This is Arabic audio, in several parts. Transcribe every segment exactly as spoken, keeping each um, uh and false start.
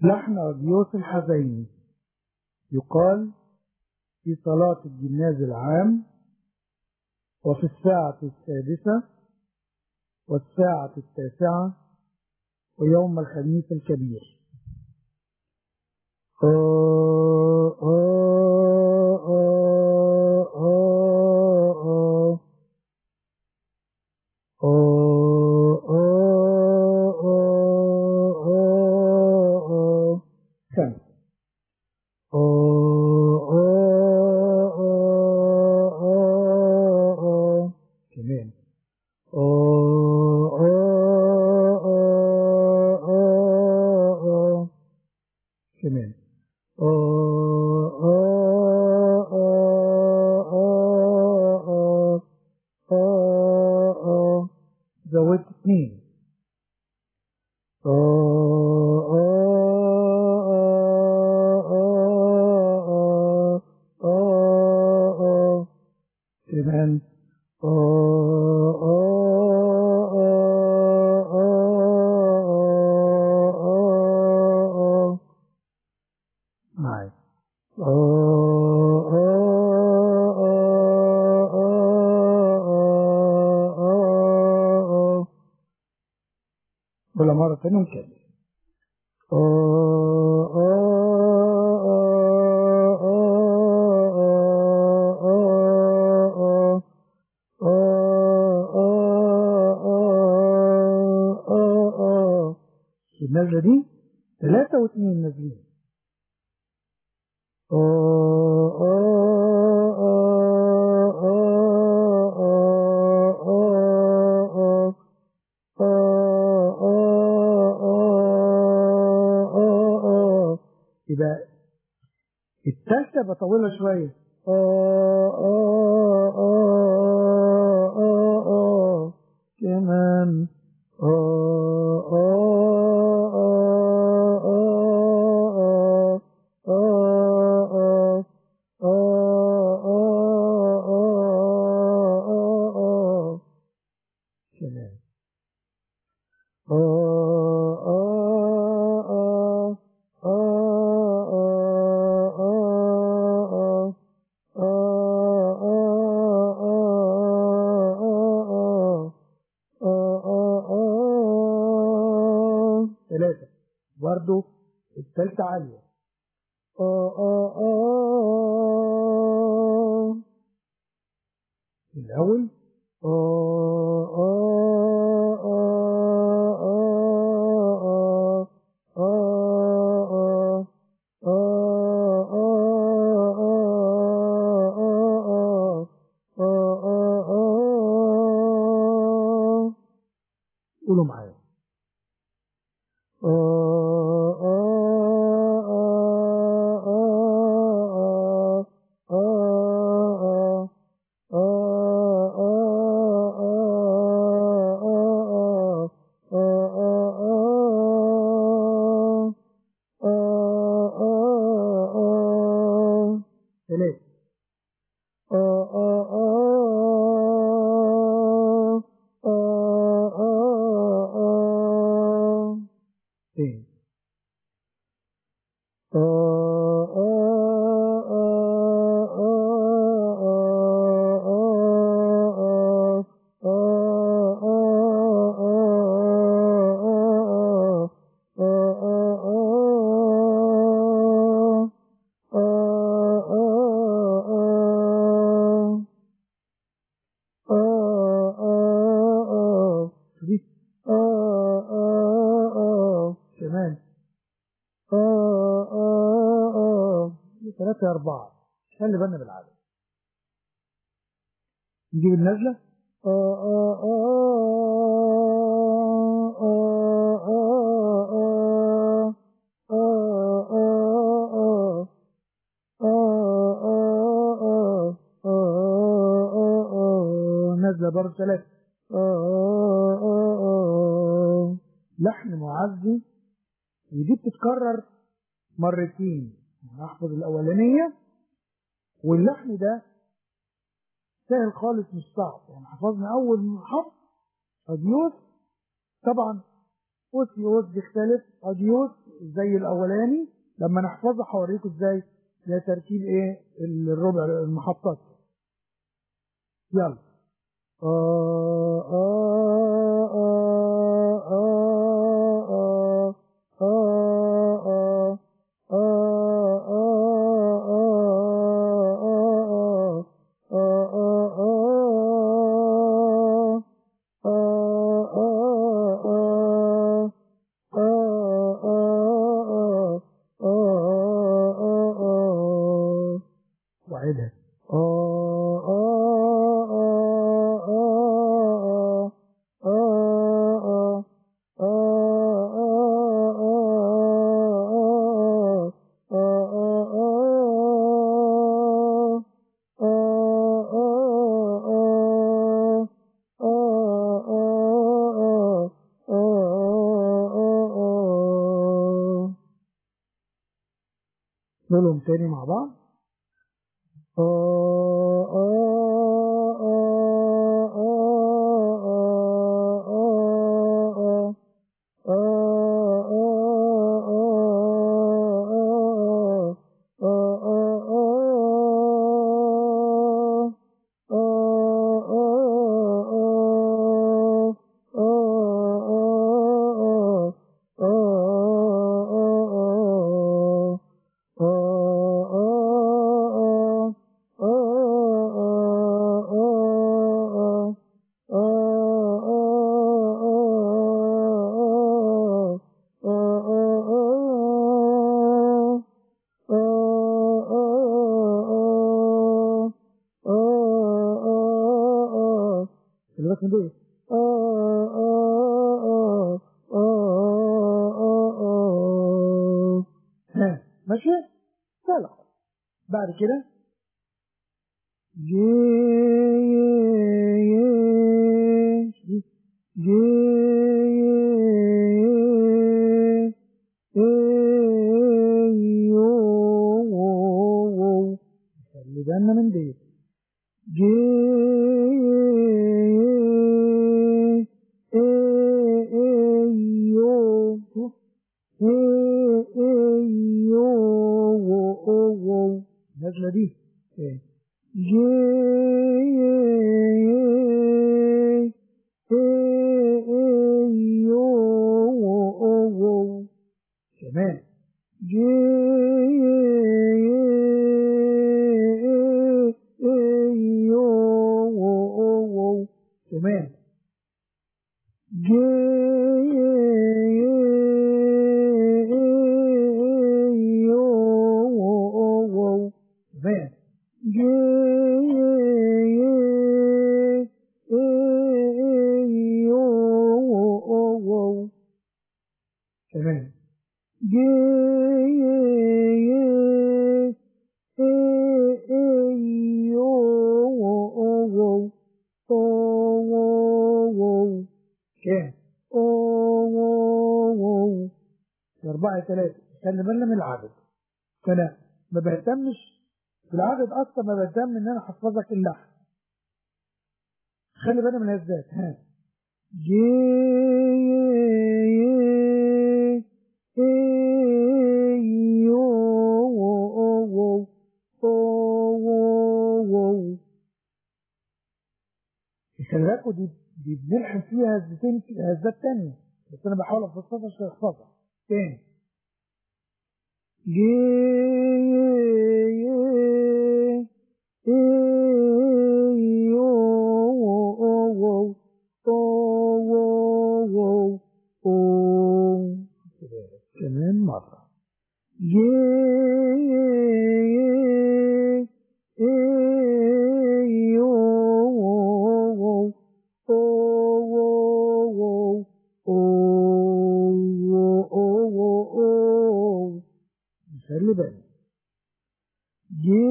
لحن أبيوس الحزيني يقال في صلاة الجناز العام وفي الساعة السادسة والساعة التاسعة ويوم الخميس الكبير. آه آه آه آه آه آه آه آه خمسة. آه آه آه آه آه كمان. آه آه آه آه آه كمان. آه آه آه آه آه آه زودت اثنين. آه آه آه آه آه كمان. آه آه آه آه معايا. آه آه آه ولا مرة تانية نكمل. آه آه آه آه آه النزلة دي ثلاثة واثنين نازلين. آه آه آه آه آه آه يبقى التالتة بطولها شوية. آه آه آه آه آه كمان. آه آه آه آه آه آه كمان. ثلاثة برضو الثالثة عالية. الأول قولوا معايا. ثلاثة. تاني. كمان. ثلاثة أربعة. خلي بالنا بالعدد. نجيب النزلة. نزلة برضه ثلاثة. لحن معزي ودي بتتكرر مرتين. نحفظ الأولانية واللحن ده سهل خالص مش صعب. يعني حفظنا أول حفظ أديوس، طبعا أوسيوس بيختلف، أديوس زي الاولاني، لما نحفظه هوريكم ازاي ده تركيب ايه الربع المحطات. يلا آه آه آه آه آه وعدها نقولهم تاني مع بعض. ماشي؟ لا بعد كده جي جي خلي بالنا من دي جي النازلة دي جي كمان جي كمان جي كمان كام أربعة ثلاثة. خلي بالنا من العدد، فأنا ما بهتمش بالعدد أصلا، ما بهتم إن أنا أحفظك اللحن. خلي بالنا من الهزات. ها جي خلي بالكوا دي دي بنلحن فيها هزتين هزات تانية، بس أنا بحاول أفصلها عشان أحفظها تاني. جي كمان مرة جي خلي بالك جي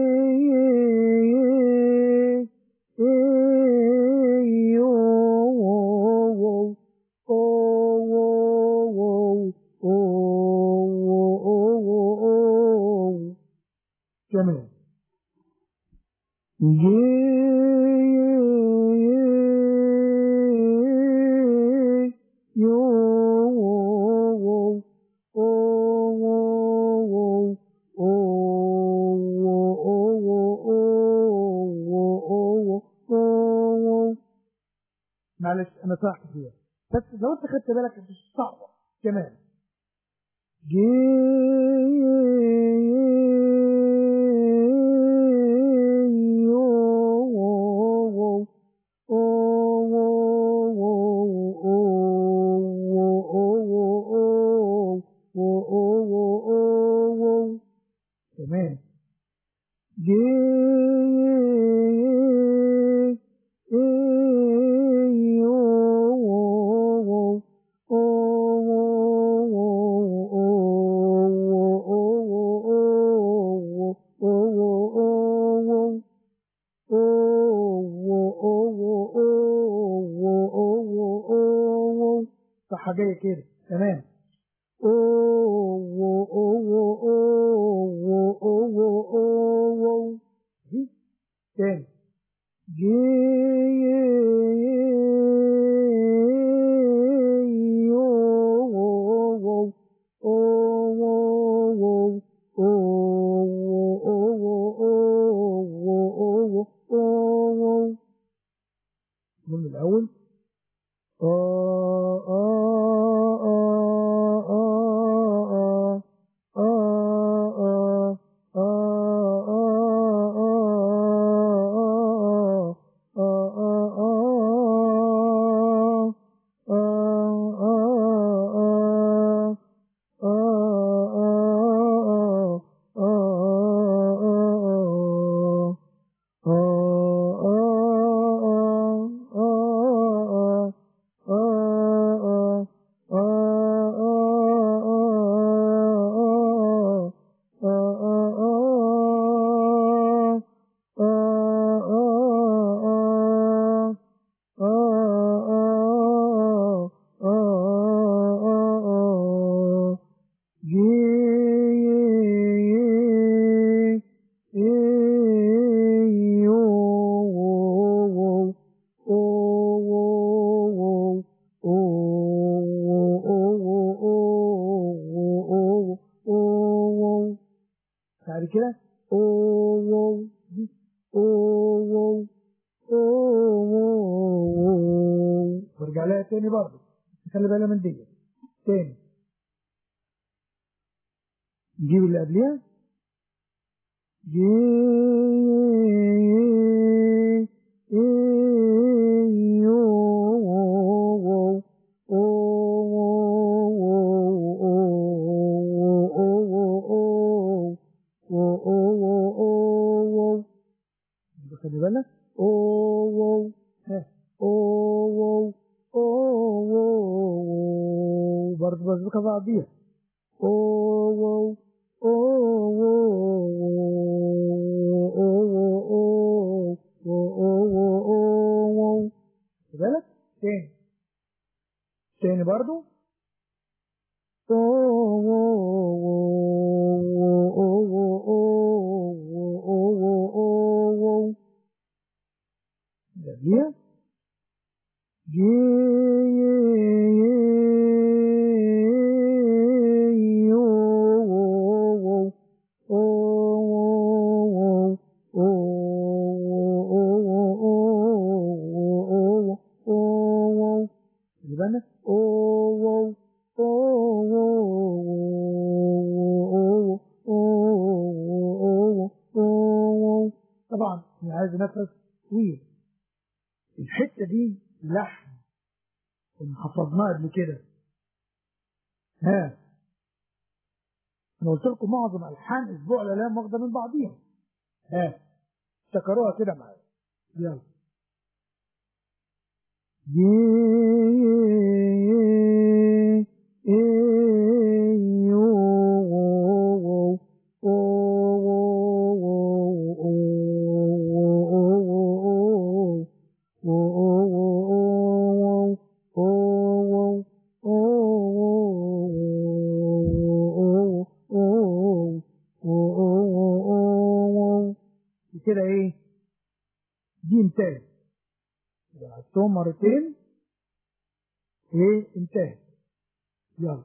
كمان جي يو نصائح كتير، بس لو انت خدت بالك مش صعبه كمان. جي تمام. جي صح جاي كده تمام. دي تاني. من الأول بعد كده وارجع لها تاني برضه، خلي بالها من دي تاني. نجيب اللي قبلها خلي بالك او ها او او برضه بسبقها بعضيها او خلي بالك تاني تاني برضه جميل. يبقى طبعا انا عايز نفس طويل. الحته دي لحن كنا حفظناه قبل كده. ها انا قلت لكم معظم الحان اسبوع الالام واخده من بعضيها. ها افتكروها كده معايا. يلا كده ايه دي انتهت، عدتهم مرتين ايه انتهت. يلا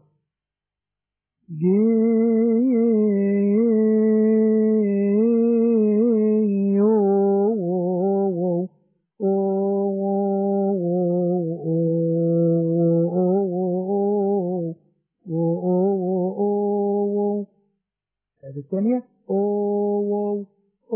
الثانية أو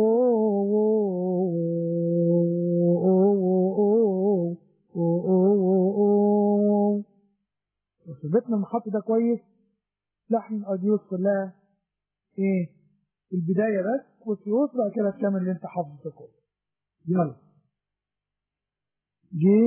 ثبتنا المحط ده كويس. لحن الأديوس كلها إيه؟ البداية بس والسيوس، بعد كده الكلام اللي أنت حافظه كله. يلا جي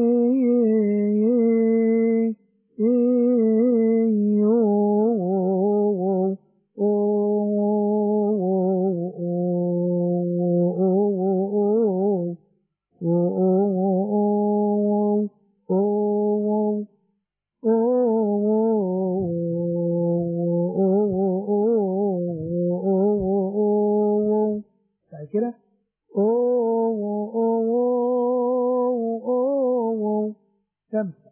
كده خمسة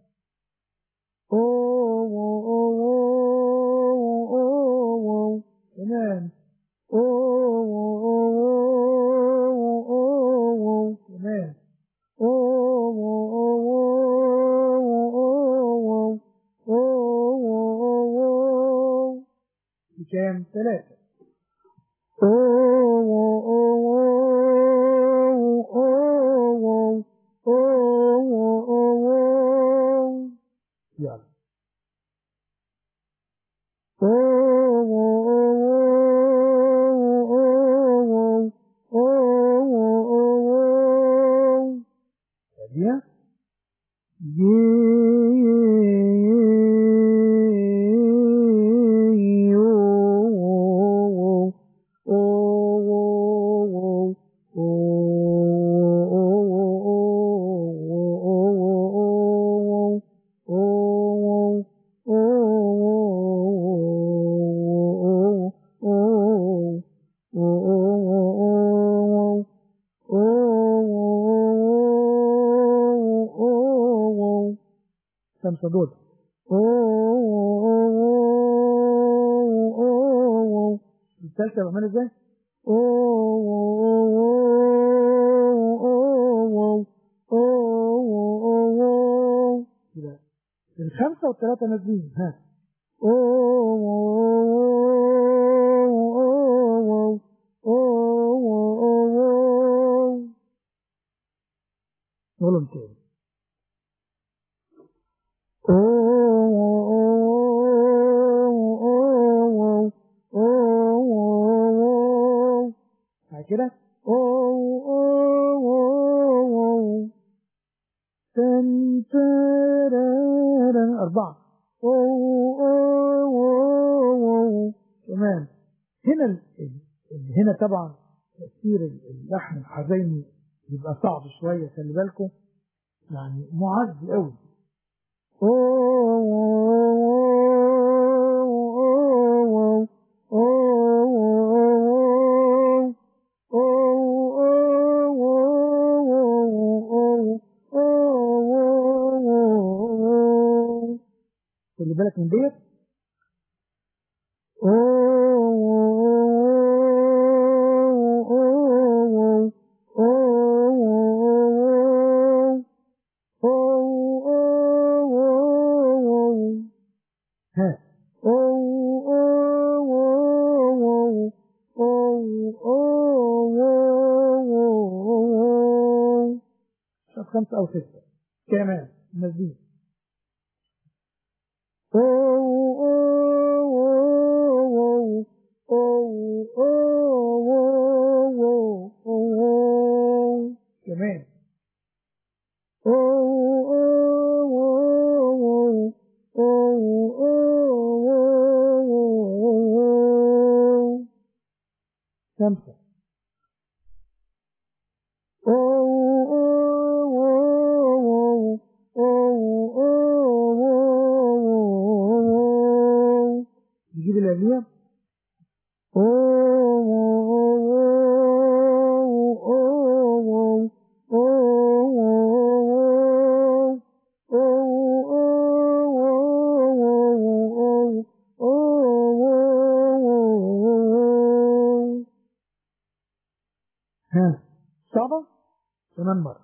كمان كمان بكام؟ ثلاثة يلا هادية خمسة دول الثالثة بعملها ازاي؟ كده الخمسة والثلاثة نازلين. ها قولهم تاني. كده أربعة كمان. هنا ال... هنا طبعا تأثير اللحن الحزيني يبقى صعب شوية، خلي بالكم يعني معز قوي. خلي بالك من ديت. ها شوف خمسة أو ستة كمان مزيد. كمان خمسة نجيب الأغنية. ها صعبة كمان مرة.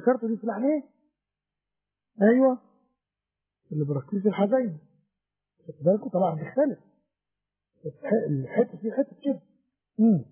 ذكرته دي في لحن ايه؟ ايوه اللي بركز الحزين. خد بالكم طبعا بيختلف الحته في حته كده. امم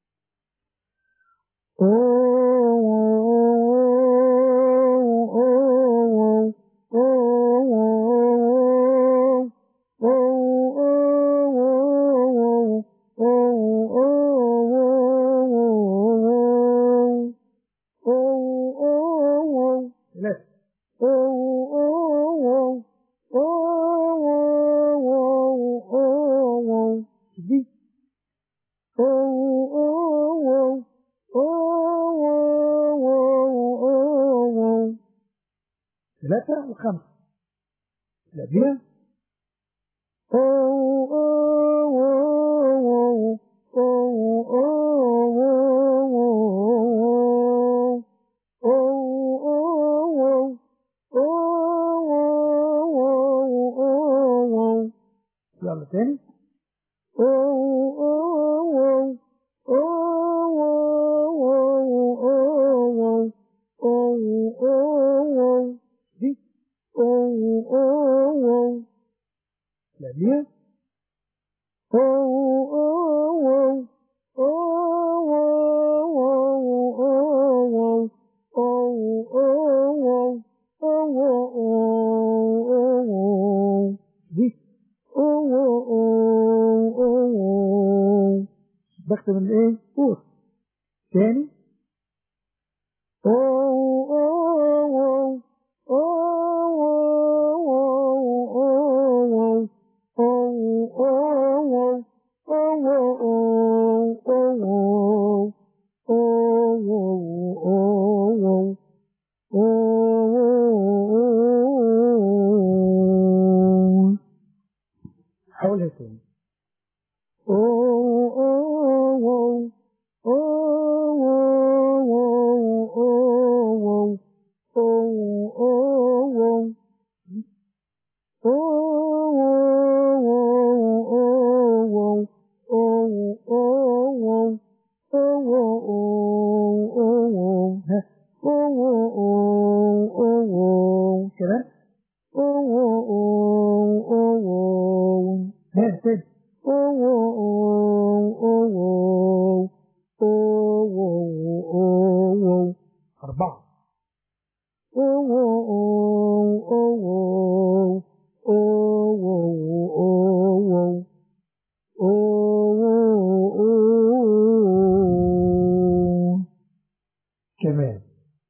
ثلاثة وخمسة لا بيها يلا تاني دي لا بيها دي بكتب الايه قول تاني حاولها تاني كده ها تاني أربعة كمان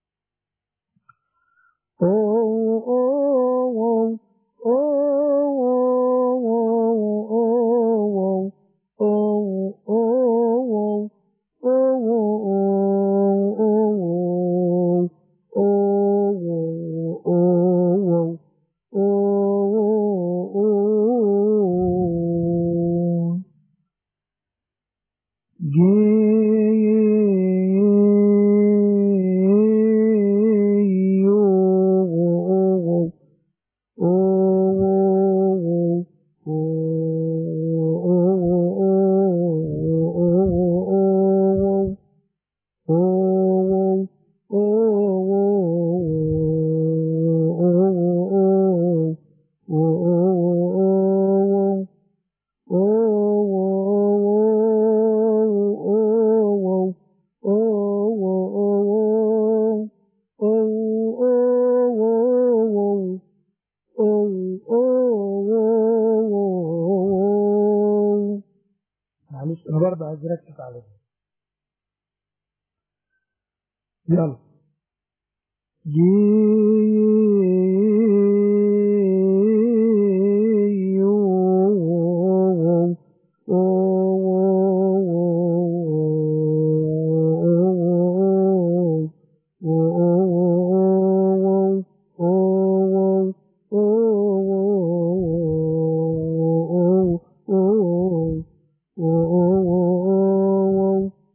معلش انا برضه عايز اركز على ده. يلا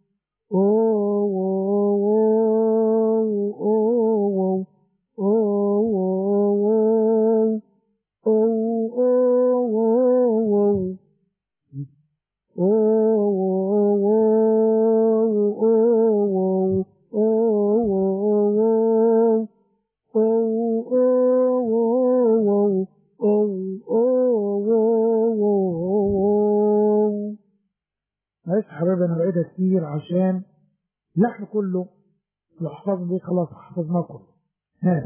Oh فايدة كتير عشان اللحن كله لو حفظنا دي خلاص حفظناه كله. ها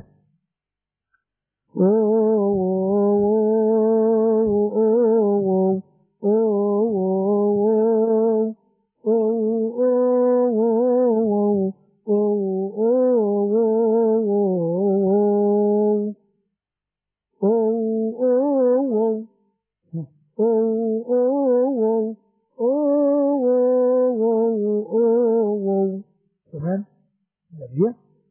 تمام. دي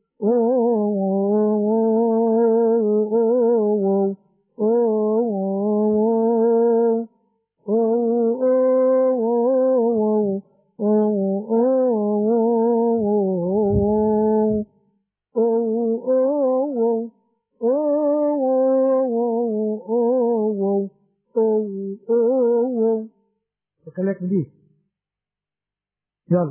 خليك من دي. يلا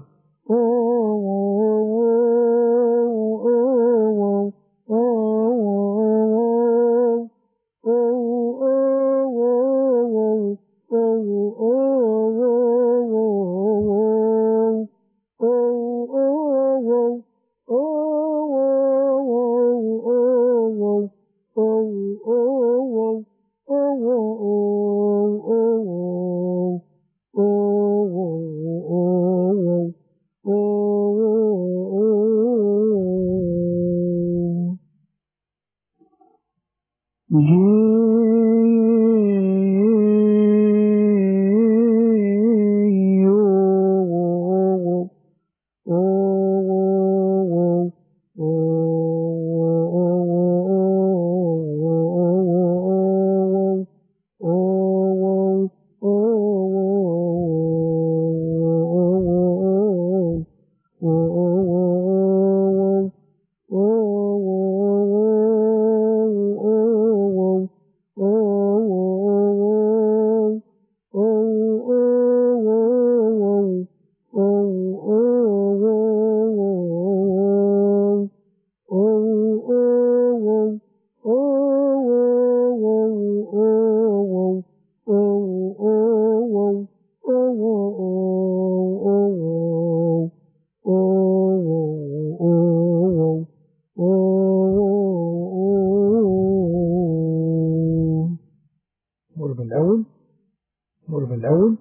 مر من الأول مر من الأول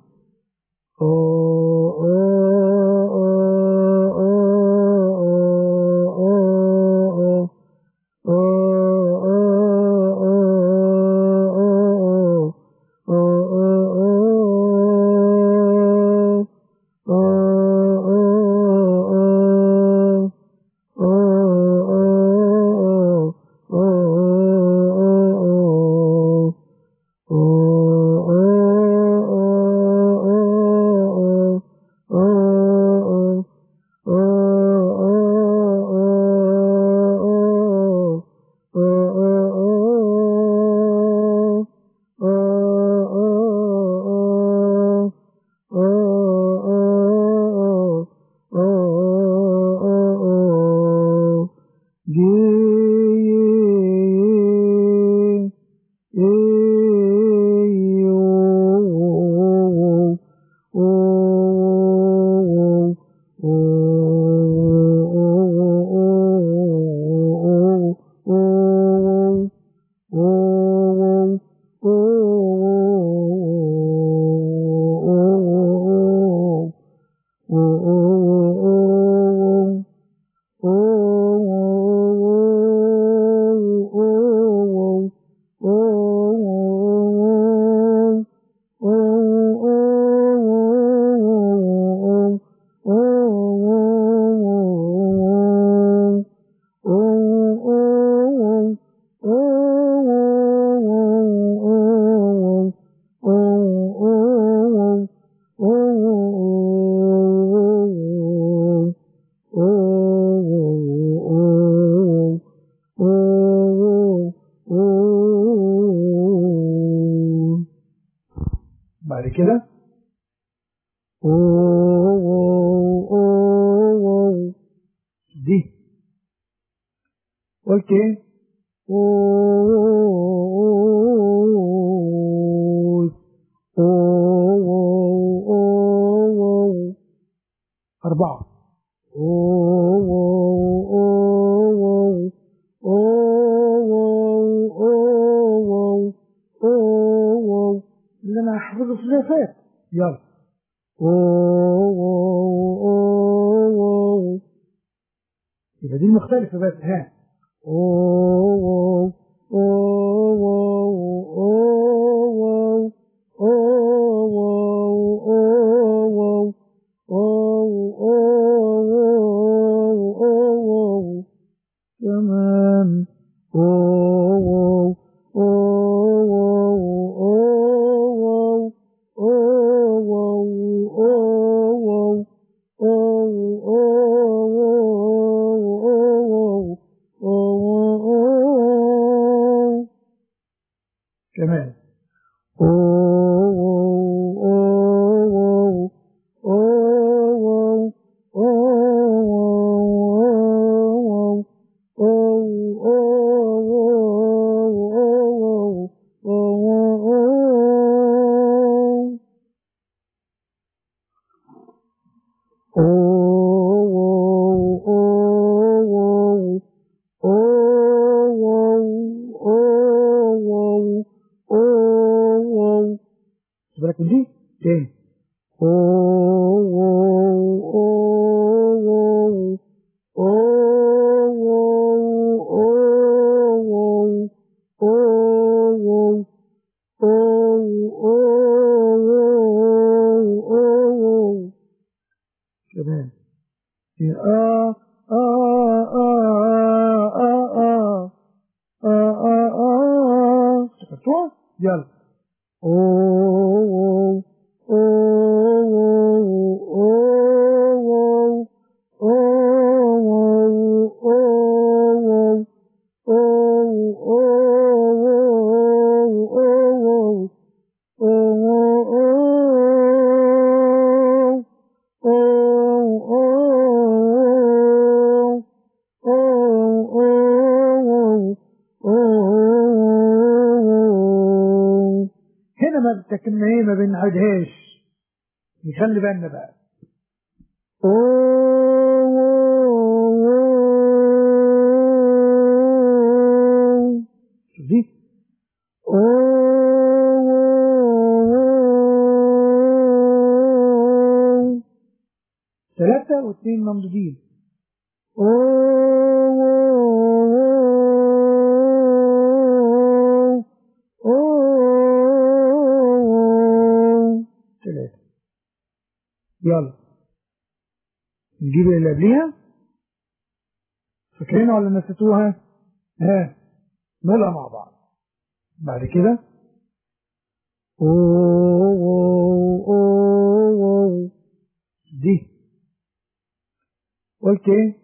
بعد كده دي قلت ايه أربعة. أوه أوه أوه أوه أوه أوه اللي أنا هحفظه في اللي يلا. أوه أوه يبقى دي المختلفة بس. ها. أوه أوه أوه أوه أوه كمان. أوه أوه أوه أوه أوه كمان. بالك من دي تاني. كمان. آه آه آه آه آه آه افتكرتوها؟ يلا. أوه أوه أوه أوه أوه هنا ما بتكلمنا ايه، ما بنعيدهاش، نخلي بالنا بقى. شوف دي. ثلاثة واثنين ممدودين. ثلاثة. يلا نجيب اللي قبليها، فاكرينها ولا نسيتوها؟ ها نقولها مع بعض بعد كده. دي قلت ايه؟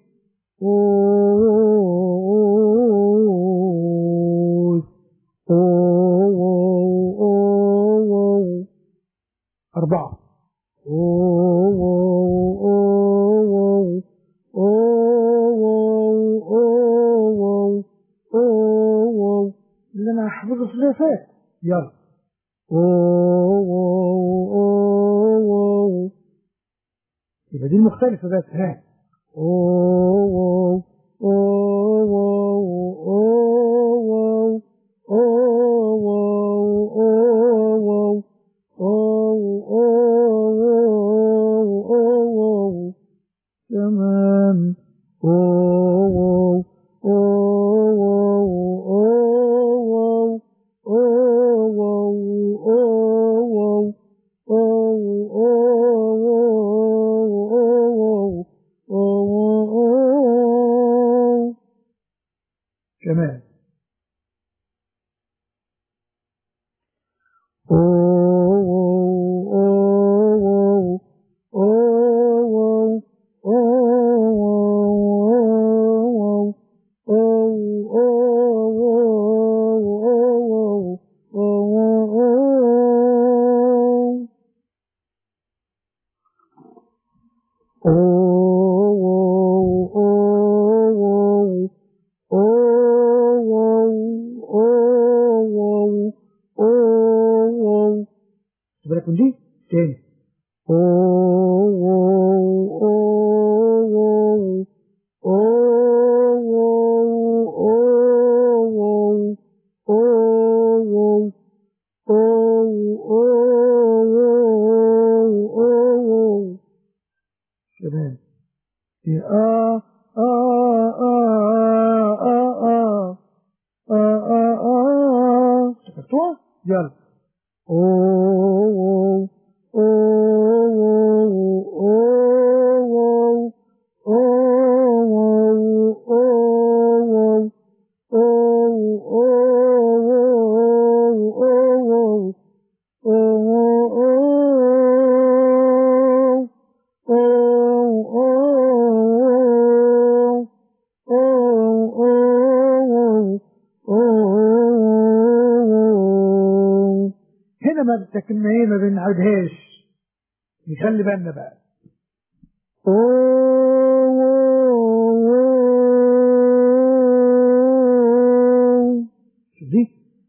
أربعة. اللي أنا هحفظه في اللي فات. يلا. يبقى دي المختلفة بس. ها. كمان. كمان. بالك من دي تاني. تمام. آه آه آه آه آه آه آه افتكرتوها؟ يلا. أوه أوه أوه أوه أوه هنا ما لكن ايه ما بنعودهاش، نخلي بالنا بقى. دي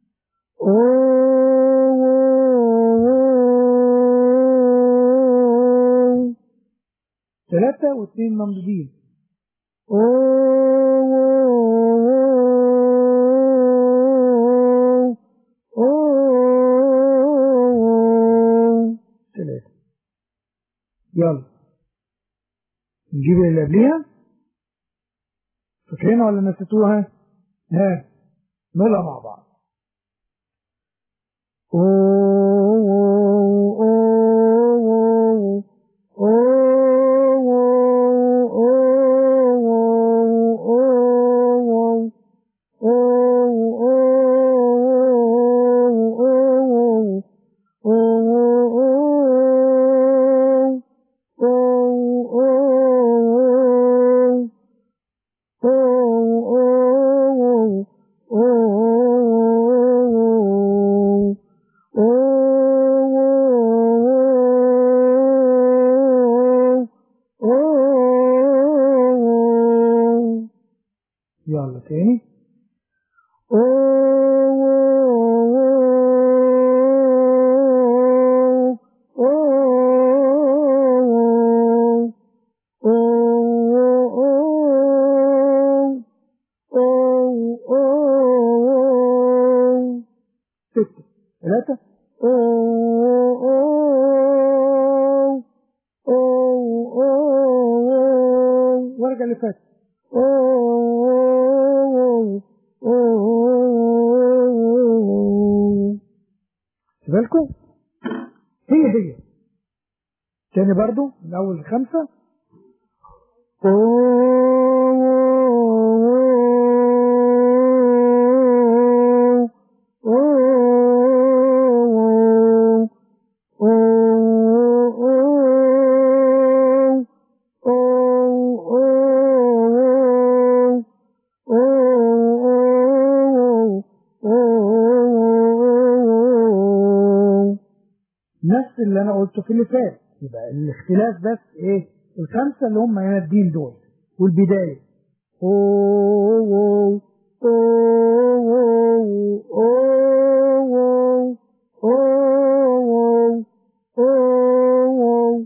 ثلاثة واثنين ممدودين. ثلاثة. يلا نجيب اللي قبليها، فاكرينها ولا نسيتوها؟ ها نقولها مع بعض. يلا تاني. ستة ثلاثة وارجع اللي فات. بالكم هي هي تاني برضو من اول خمسة. نفس اللي انا قلته في اللي فات، يبقى الاختلاف بس ايه؟ الخمسه اللي هم ينادين دول والبدايه. أوه أوه أوه أوه أوه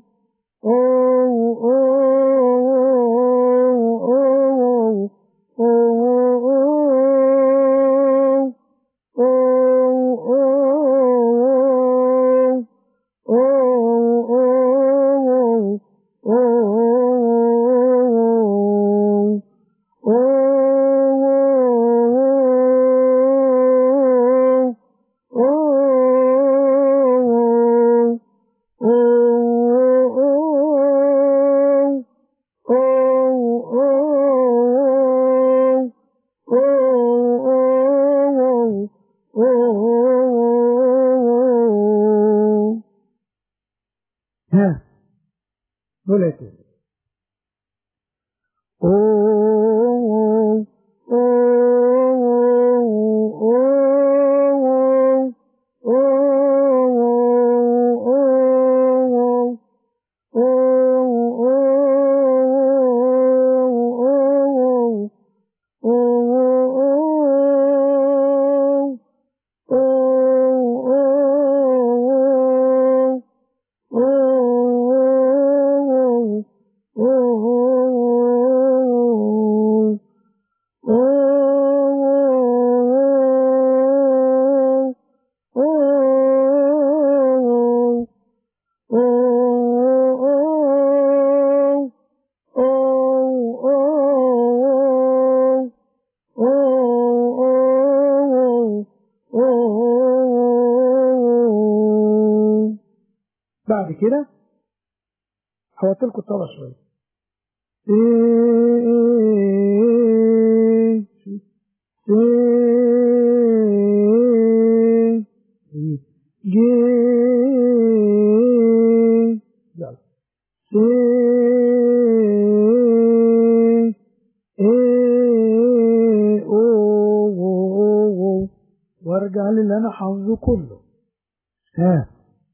ها دول ايه؟ أوه أوه أوه أوه بعد كده هوطي لكم الطبع شويه. وارجع للي انا حافظه كله. ها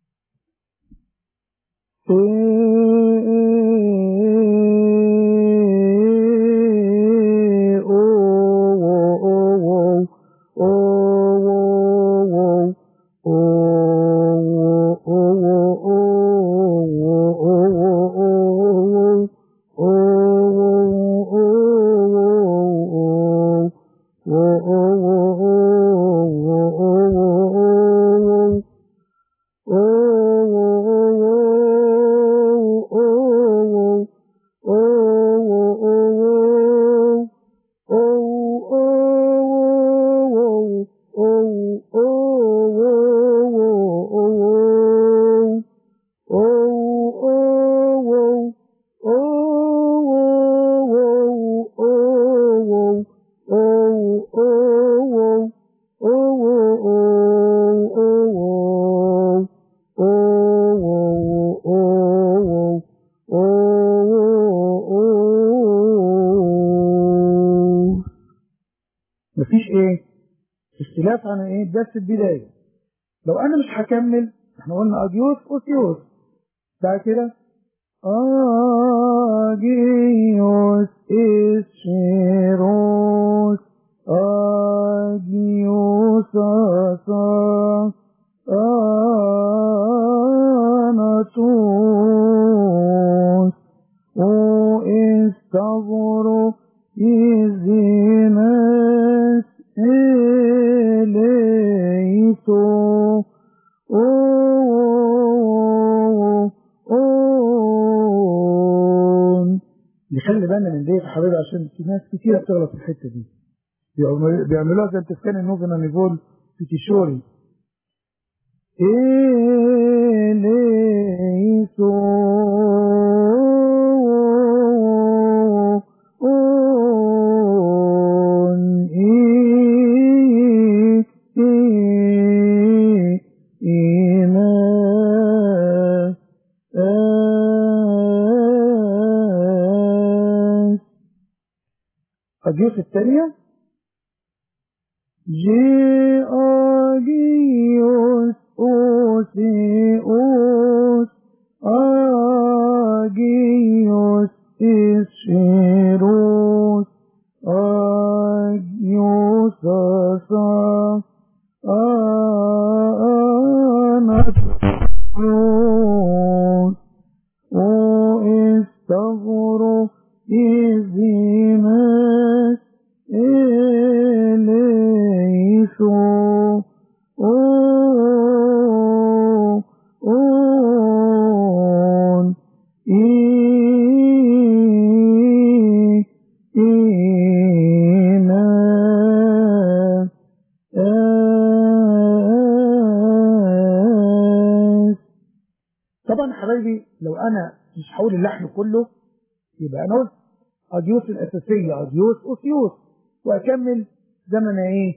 مفيش ايه اختلاف عن ايه بس البدايه. لو انا مش هكمل، احنا قلنا اجيوس اوسيوس، بعد كده اجيوس اسشيروس اجيوس اسا اناتوس او استغرو إزينس إليتو أون. نخلي بالنا من ديت يا حبيبي، عشان في ناس كتيرة بتغلط في الحتة دي، بيعملوها زي انتسكان النوفنا نيفول في تيشوري إليتو أجيوس الثانية جي أجيوس أوسيوس أجيوس إسشيروس أجيوس أسا أناتوس وإستغرو إزينس إليسو أون إينا طبعا حبايبي، لو انا مش هقول اللحن كله يبقى انا قلت اجيوس الاساسيه اجيوس اوسيوس، واكمل زي ما انا ايه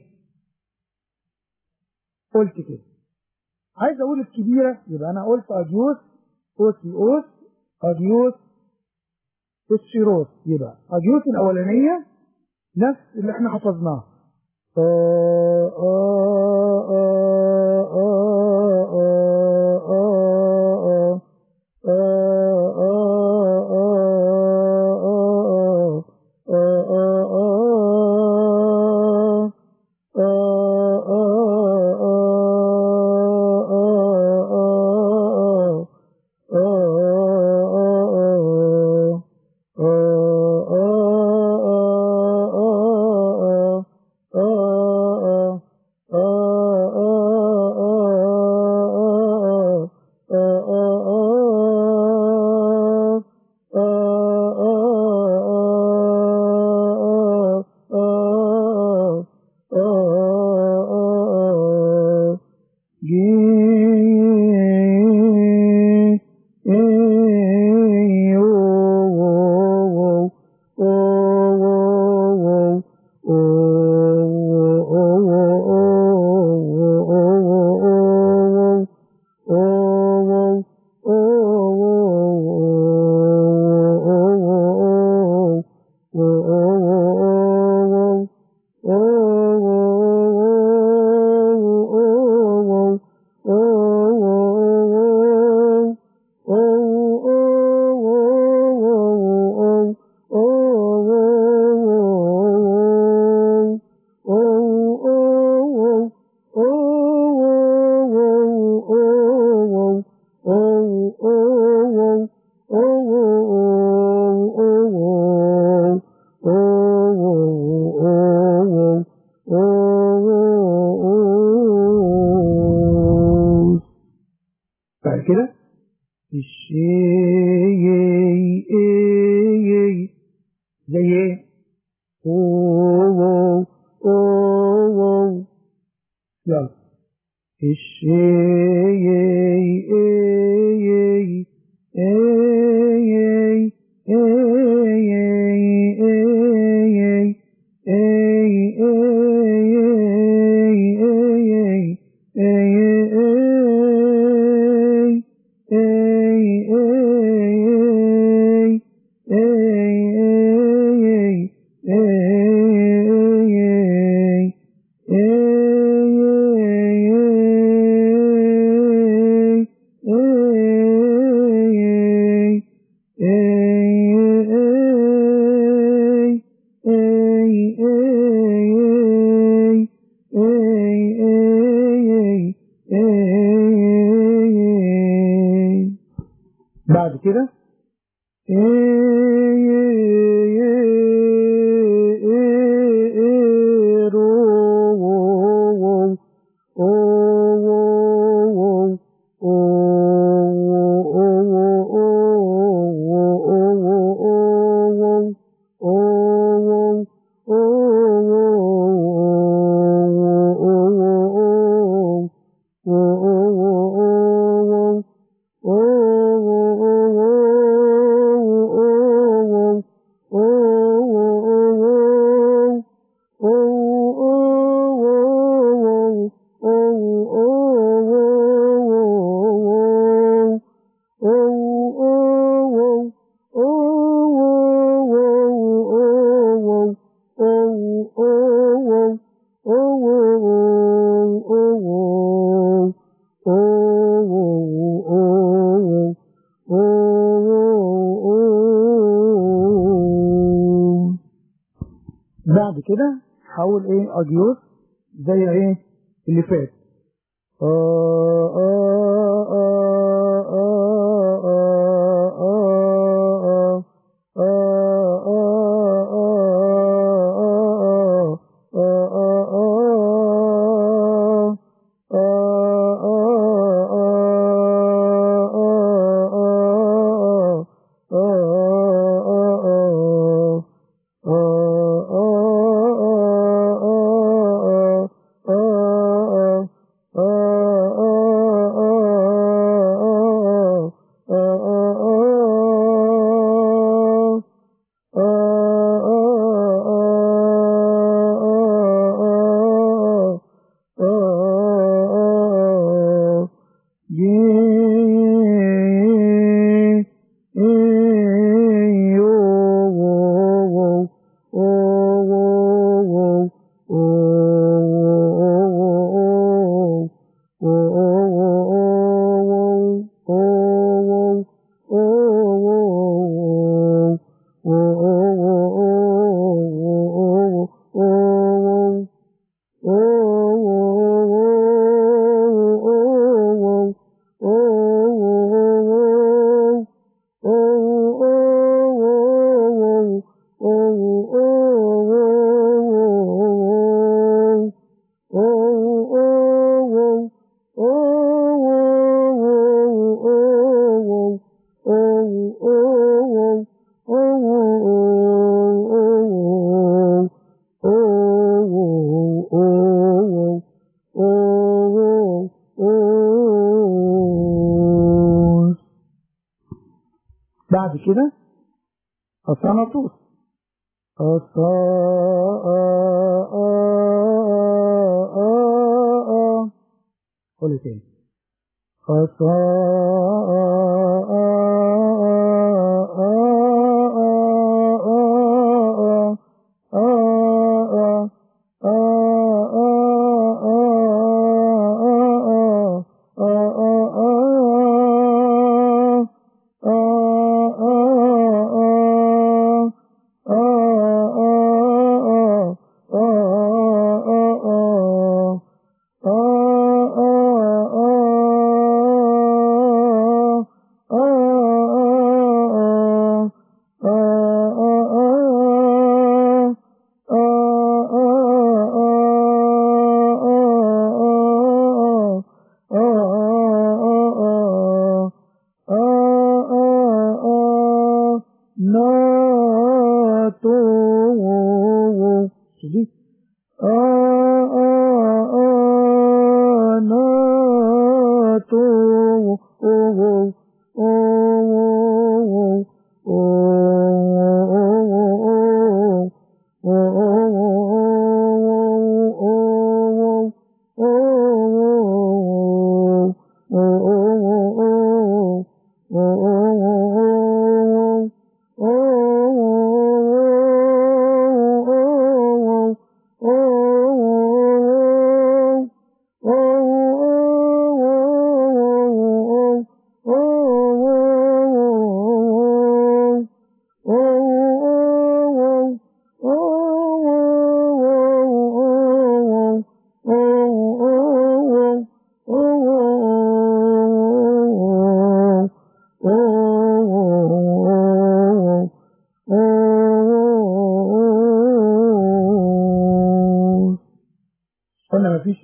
قلت كده. عايز اقول الكبيره يبقى انا قلت اجيوس اوسيوس اجيوس اسشيروس، يبقى اجيوس الاولانيه نفس اللي احنا حفظناه آه آه آه آه آه كده الشيء زي ايه؟ اوه اوه اوه. يلا الشيء بعد كده بعد كده حاول ايه اجيوس زي ايه اللي فات. آه آه آه بعد كده أصانطوس أصا قولي تاني أصا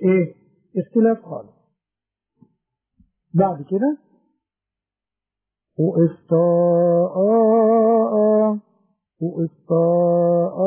ايه اختلاف خالص. بعد كده وإسطاء وإسطاء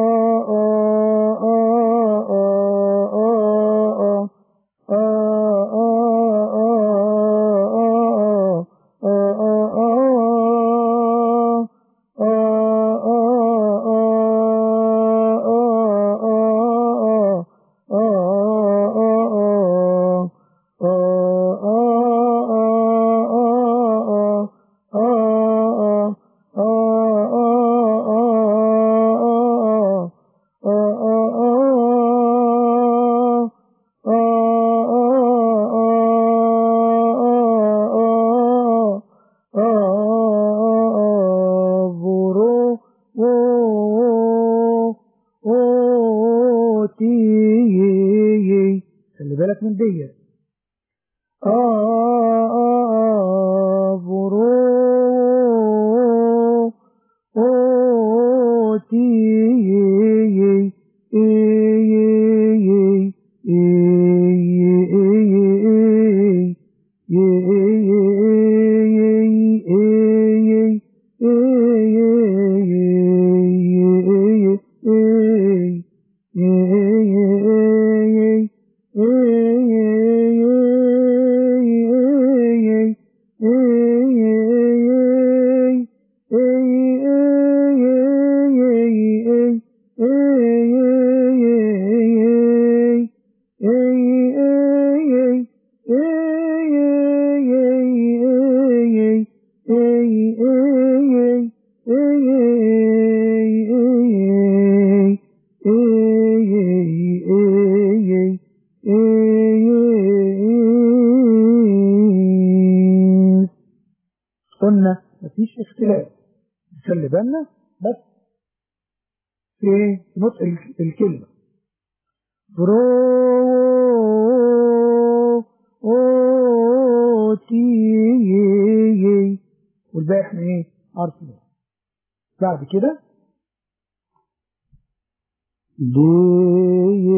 خلي بالك من ديت. قلنا مفيش اختلاف، خلي بالنا بس في نطق الكلمة. برو تي والباقي احنا ايه عارفين. بعد كده دي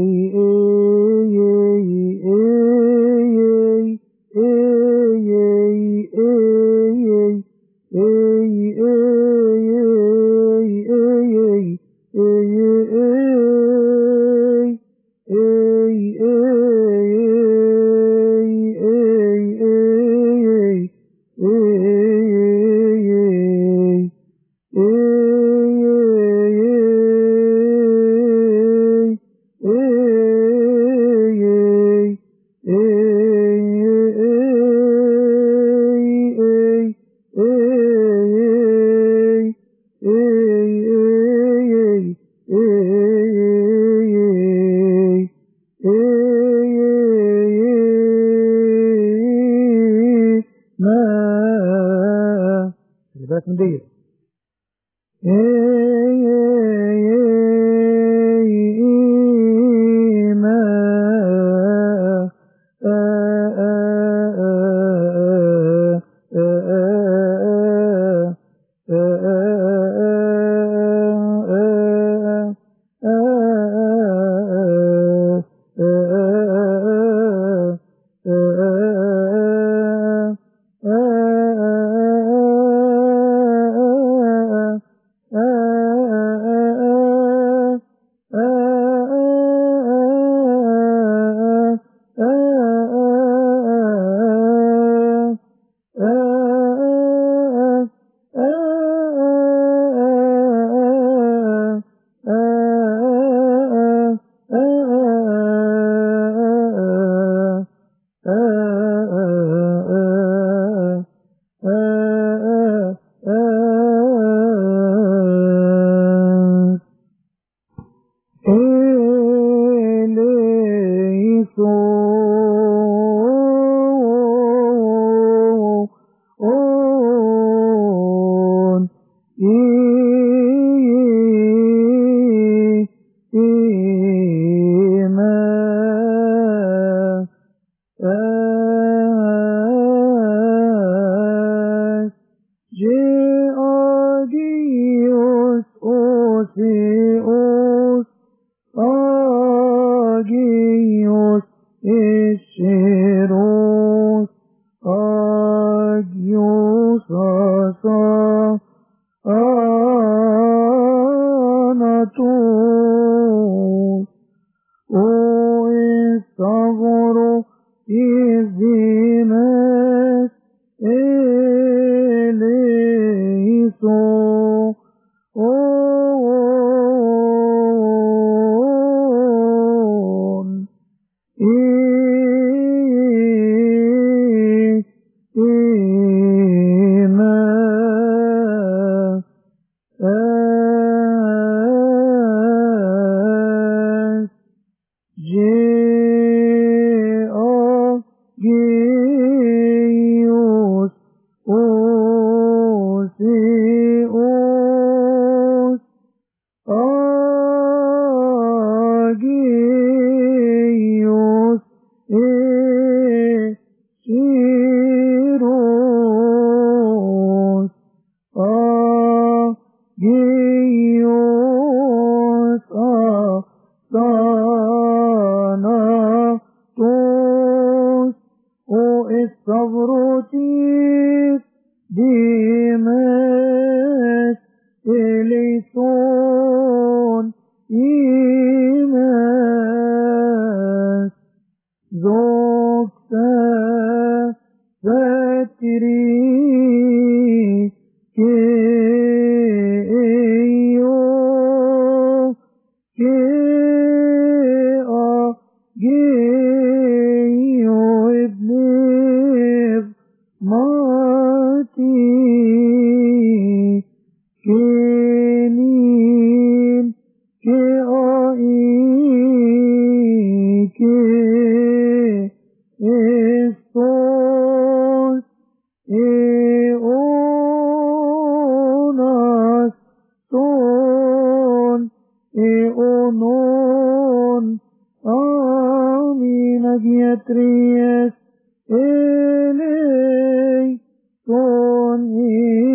من ديت. Agios Isheros agios asa anatos o estagoro izines eleiso on I ina es geogios osios agios Echiros agios athanatos o estavrotis dimes eleison imes Zokta Zatiri Keyo Kea Geyo Ibniv Mati Kenin Keai Ke Estos eonas son eonon amina giatries elei son